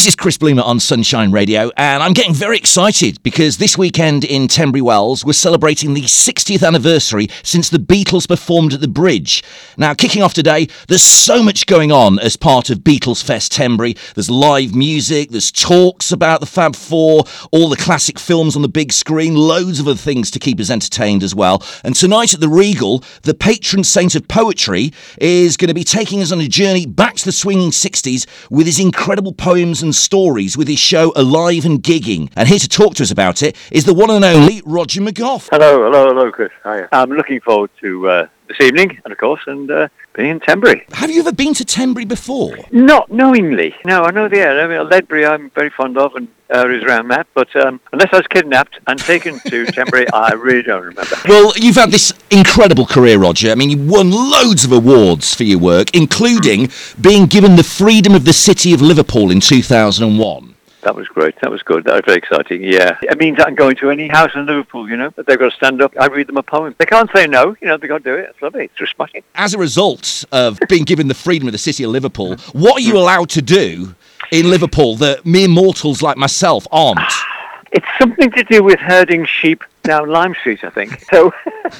This is Chris Bloomer on Sunshine Radio, and I'm getting very excited because this weekend in Tenbury Wells, we're celebrating the 60th anniversary since the Beatles performed at the Bridge. Now, kicking off today, there's so much going on as part of Beatles Fest Tenbury. There's live music, there's talks about the Fab Four, all the classic films on the big screen, loads of other things to keep us entertained as well. And tonight at the Regal, the patron saint of poetry is going to be taking us on a journey back to the swinging 60s with his incredible poems and stories with his show Alive and Gigging. And here to talk to us about it is the one and only Roger McGough. Hello, Chris. Hi. I'm looking forward to this evening, and of course, being in Tenbury. Have you ever been to Tenbury before? Not knowingly. No, I know the area. I mean, Ledbury I'm very fond of, and areas around that, but unless I was kidnapped and taken to Tenbury, I really don't remember. Well, you've had this incredible career, Roger. I mean, you won loads of awards for your work, including being given the Freedom of the City of Liverpool in 2001. That was great. That was good. That was very exciting, yeah. It means I can go into any house in Liverpool, but they've got to stand up. I read them a poem. They can't say no, they've got to do it. It's lovely. It's just smashing. As a result of being given the Freedom of the City of Liverpool, what are you allowed to do in Liverpool that mere mortals like myself aren't? It's something to do with herding sheep down Lime Street, I think. So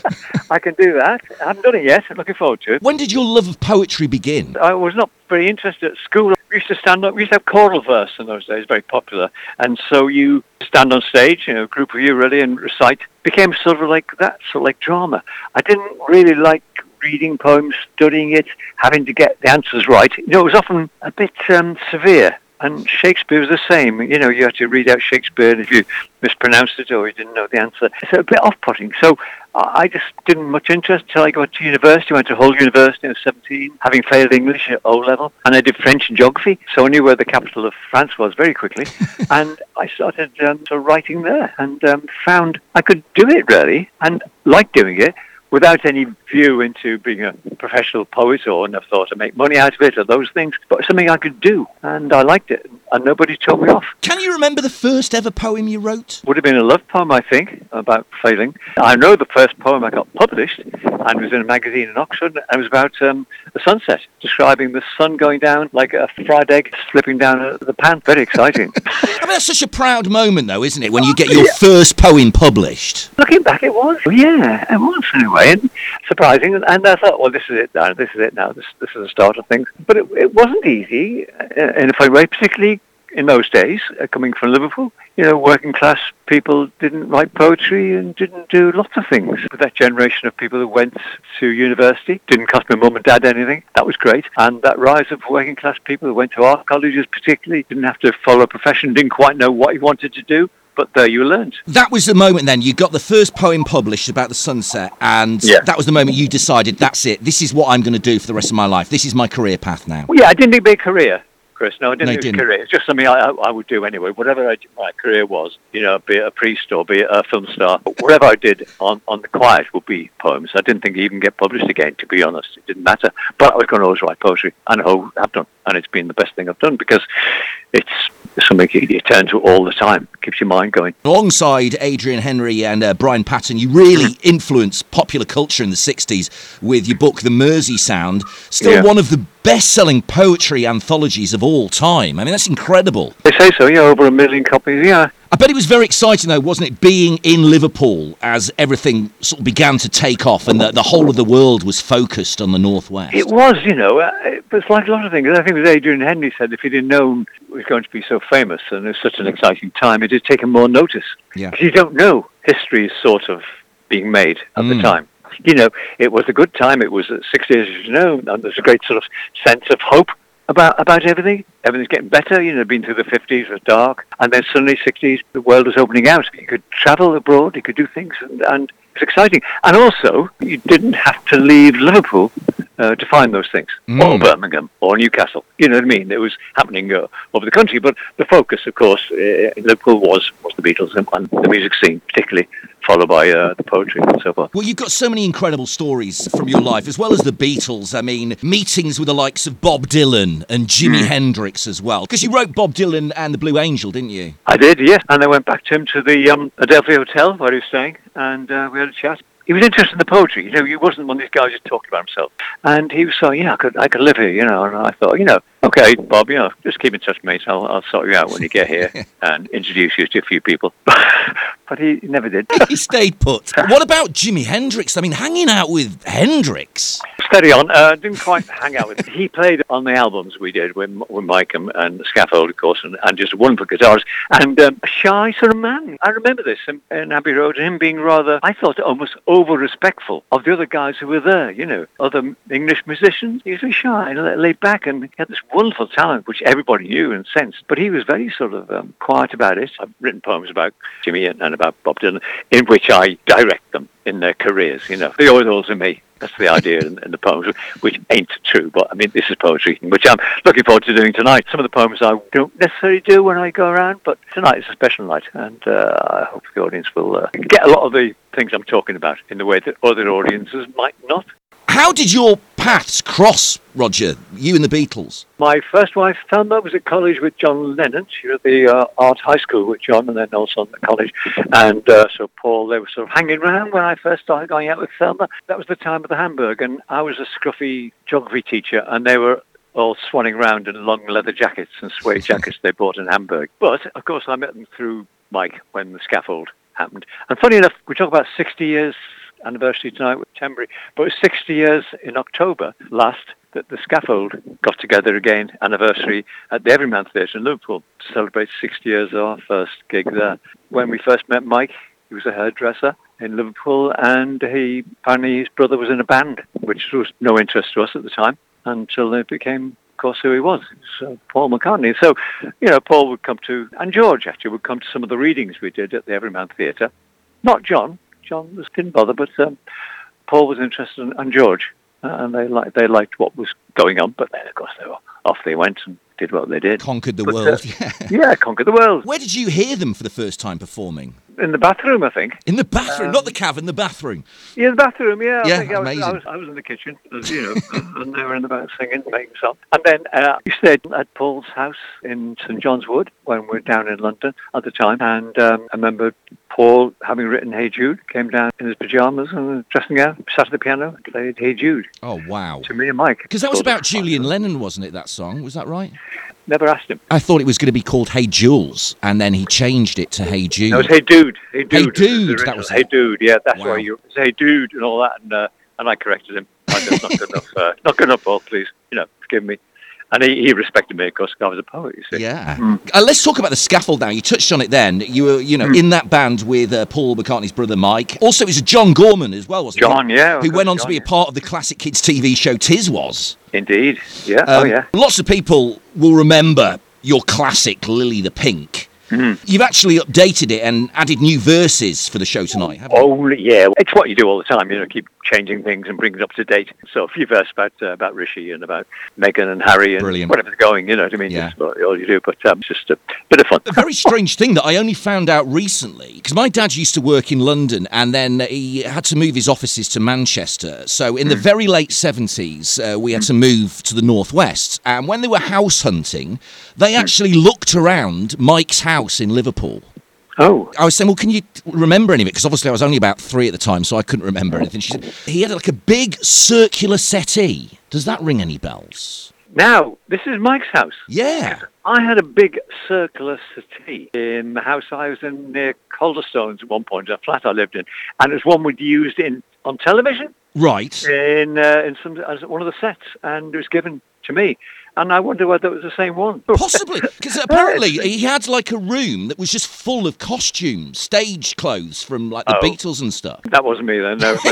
I can do that. I haven't done it yet. I'm looking forward to it. When did your love of poetry begin? I was not very interested at school. We used to stand up. We used to have choral verse in those days, very popular. And so you stand on stage, a group of you really, and recite. Became sort of like that, sort of like drama. I didn't really like reading poems, studying it, having to get the answers right. It was often a bit severe. And Shakespeare was the same. You had to read out Shakespeare, and if you mispronounced it or you didn't know the answer, it's a bit off-putting. So I just didn't much interest until I got to university. I went to Hull University at 17, having failed English at O-level, and I did French and geography, so I knew where the capital of France was very quickly. And I started sort of writing there, and found I could do it really, and liked doing it, without any view into being a professional poet or never thought to make money out of it or those things, but something I could do, and I liked it, and nobody told me off. Can you remember the first ever poem you wrote? Would have been a love poem, I think, about failing. I know the first poem I got published, and it was in a magazine in Oxford, and it was about the sunset, describing the sun going down like a fried egg slipping down the pan. Very exciting. I mean, that's such a proud moment, though, isn't it, when you get your first poem published? Looking back, it was. Yeah, it was, anyway. And surprising, and I thought, well, this is it now, this is the start of things. But it wasn't easy in a funny way, particularly in those days, coming from Liverpool. Working class people didn't write poetry and didn't do lots of things. But that generation of people who went to university, didn't cost my mum and dad anything, that was great. And that rise of working class people who went to art colleges particularly, didn't have to follow a profession, didn't quite know what he wanted to do. But there you learned. That was the moment then, you got the first poem published about the sunset, and that was the moment you decided, that's it, this is what I'm going to do for the rest of my life. This is my career path now. Well, yeah, I didn't think it'd be a career, Chris. No, I didn't think it was a career. It's just something I would do anyway. Whatever my career was, be it a priest or be it a film star, whatever I did on the quiet would be poems. I didn't think it'd even get published again, to be honest. It didn't matter. But I was going to always write poetry, and I have done. And it's been the best thing I've done, because it's something you turn to all the time. Keeps your mind going. Alongside Adrian Henry and Brian Patton, you really influenced popular culture in the 60s with your book, The Mersey Sound. Still one of the best-selling poetry anthologies of all time. I mean, that's incredible. They say so, over 1 million copies, I bet it was very exciting, though, wasn't it, being in Liverpool as everything sort of began to take off and the whole of the world was focused on the Northwest? It was, it's like a lot of things. I think it was Adrian Henry said if he'd have known it was going to be so famous and it was such an exciting time, it'd have taken more notice. Yeah. Because you don't know. History is sort of being made at the time. It was a good time. It was 60 years, and there's a great sort of sense of hope about everything. Everything's getting better. Been through the 50s, it was dark. And then suddenly 60s, the world was opening out. You could travel abroad, you could do things, and it was exciting. And also, you didn't have to leave Liverpool to find those things, or Birmingham, or Newcastle. You know what I mean? It was happening over the country, but the focus, of course, in Liverpool was the Beatles and the music scene, particularly, followed by the poetry and so forth. Well, you've got so many incredible stories from your life, as well as the Beatles. I mean, meetings with the likes of Bob Dylan and Jimi Hendrix as well. Because you wrote Bob Dylan and the Blue Angel, didn't you? I did, yes. And I went back to him to the Adelphi Hotel where he was staying, and we had a chat. he was interested in the poetry. He wasn't one of these guys just talking about himself. And he was saying, I could live here, And I thought, okay, Bob, just keep in touch, mate. I'll sort you out when you get here and introduce you to a few people. But he never did. He stayed put. What about Jimi Hendrix? I mean, hanging out with Hendrix. Steady on. Didn't quite hang out with him. He played on the albums we did with Mike and the Scaffold, of course, and just a wonderful guitarist. And a shy sort of man. I remember this in Abbey Road, him being rather, I thought, almost over-respectful of the other guys who were there, other English musicians. He was very shy and laid back, and he had this wonderful talent, which everybody knew and sensed. But he was very sort of quiet about it. I've written poems about Jimmy and about Bob Dylan, in which I direct them in their careers, The idols are me. That's the idea in the poems, which ain't true. But, I mean, this is poetry, which I'm looking forward to doing tonight. Some of the poems I don't necessarily do when I go around, but tonight is a special night, and I hope the audience will get a lot of the things I'm talking about in the way that other audiences might not. How did your paths cross, Roger, you and the Beatles? My first wife, Thelma, was at college with John Lennon. She was at the art high school with John, and then also at college. And so Paul, they were sort of hanging around when I first started going out with Thelma. That was the time of the Hamburg, and I was a scruffy geography teacher, and they were all swanning around in long leather jackets and suede jackets they bought in Hamburg. But, of course, I met them through Mike when the Scaffold happened. And funny enough, we talk about 60 years anniversary tonight with Tembury, but it was 60 years in October last that the Scaffold got together again, anniversary, at the Everyman Theatre in Liverpool to celebrate 60 years of our first gig there. When we first met Mike, he was a hairdresser in Liverpool, and apparently his brother was in a band, which was no interest to us at the time, until it became, of course, who he was. So Paul McCartney. So, Paul would come to, and George actually would come to some of the readings we did at the Everyman Theatre. Not John. John didn't bother, but Paul was interested, and George, and they liked what was going on. But then, of course, off they went and did what they did. Conquered the world. Yeah, conquered the world. Where did you hear them for the first time performing? In the bathroom, I think. In the bathroom, not the cavern, the bathroom. Yeah, the bathroom, yeah. Yeah, I think amazing. I was in the kitchen, and they were in the back singing, making songs. And then we stayed at Paul's house in St John's Wood when we were down in London at the time. And I remember Paul, having written Hey Jude, came down in his pyjamas and dressing out, sat at the piano and played Hey Jude. Oh, wow. To me and Mike. Because that was about Julian Lennon, wasn't it, that song? Was that right? Never asked him. I thought it was going to be called Hey Jules, and then he changed it to Hey Jude. No, it was Hey Dude. Hey Dude, that was Hey it. Dude, yeah, that's Wow. why you say Dude and all that, and I corrected him. That's not good enough. Not good enough, Paul, please. Forgive me. And he respected me, of course, because I was a poet, you see. Yeah. Let's talk about the Scaffold now. You touched on it then. You were, in that band with Paul McCartney's brother Mike. Also, it was John Gorman as well, wasn't John, he? yeah. Who went on to be a part of the classic kids TV show Tiz Was. Indeed, yeah. Yeah. Lots of people will remember your classic Lily the Pink. You've actually updated it and added new verses for the show tonight, haven't you? Oh, yeah. It's what you do all the time, keep changing things and bringing it up to date. So a few verses about Rishi and about Meghan and Harry and Brilliant. whatever's going, you know what I mean? Yeah. That's all you do, but it's just a bit of fun. A very strange thing that I only found out recently, because my dad used to work in London and then he had to move his offices to Manchester. So in the very late 70s, we had to move to the northwest. And when they were house hunting, they actually looked around Mike's house in Liverpool. Oh. I was saying, well, can you remember any of it? Because obviously I was only about 3 at the time, so I couldn't remember anything. She said, he had like a big circular settee. Does that ring any bells? Now, this is Mike's house. Yeah. I had a big circular settee in the house I was in near Calderstones at one point, a flat I lived in, and it was one we'd used on television. Right. In some as one of the sets, and it was given to me. And I wonder whether it was the same one. Possibly, because apparently he had like a room that was just full of costumes, stage clothes from like the Beatles and stuff. That wasn't me then, no.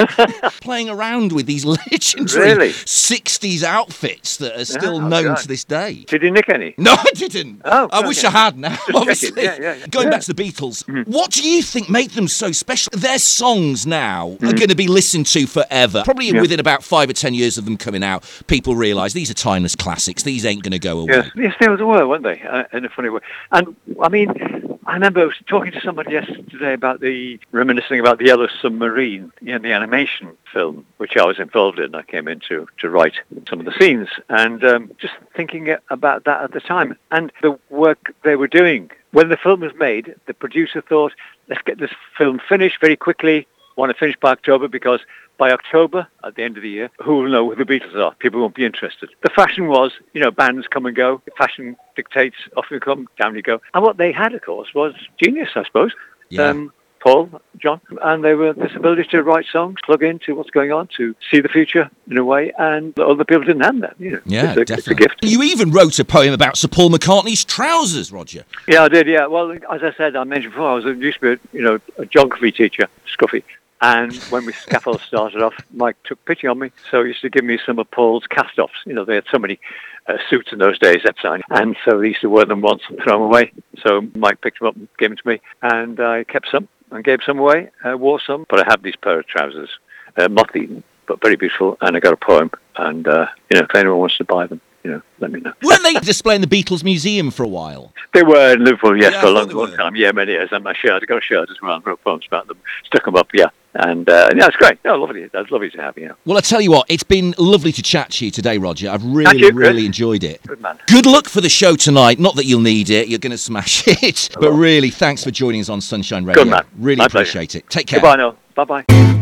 Playing around with these legendary Really? 60s outfits that are still Oh, known God. to this day. Did he nick any? No, I didn't. Oh, I okay. wish I had now, obviously. Yeah. Going back to the Beatles, what do you think made them so special? Their songs now are going to be listened to forever. Probably within about 5 or 10 years of them coming out, people realise these are timeless classics. These ain't going to go away. Yes, they were, weren't they? In a funny way. And, I mean, I remember I was talking to somebody yesterday about reminiscing about the Yellow Submarine, the animation film, which I was involved in. I came in to write some of the scenes, and just thinking about that at the time. And the work they were doing. When the film was made, the producer thought, let's get this film finished very quickly, want to finish by October because by October, at the end of the year, who will know who the Beatles are? People won't be interested. The fashion was, bands come and go. Fashion dictates, off you come, down you go. And what they had, of course, was genius, I suppose. Yeah. Paul, John, and they were this ability to write songs, plug into what's going on, to see the future in a way, and other people didn't have that. Yeah, definitely. It's a gift. You even wrote a poem about Sir Paul McCartney's trousers, Roger. Yeah, I did. Yeah, well, as I said, I mentioned before, I used to be, a geography teacher, Scruffy. And when we scaffold started off, Mike took pity on me, so he used to give me some of Paul's cast-offs. They had so many suits in those days, and so he used to wear them once and throw them away. So Mike picked them up and gave them to me, and I kept some and gave some away, wore some. But I have these pair of trousers, moth-eaten, but very beautiful, and I got a poem. And, if anyone wants to buy them, let me know. Weren't they displaying the Beatles Museum for a while? They were in Liverpool, yes, Yeah, for a I long, thought long they time. Yeah, many years. And my shirt, I got a shirt as well. I wrote poems about them, stuck them up, yeah. And, it's great. No, lovely. That's lovely to have, Well, I tell you what, it's been lovely to chat to you today, Roger. I've Thank you, really Chris. enjoyed it. Good man. Good luck for the show tonight. Not that you'll need it. You're going to smash it. But really, thanks for joining us on Sunshine Radio. Good man. Really My pleasure. appreciate it. Take care. Goodbye now. Bye-bye.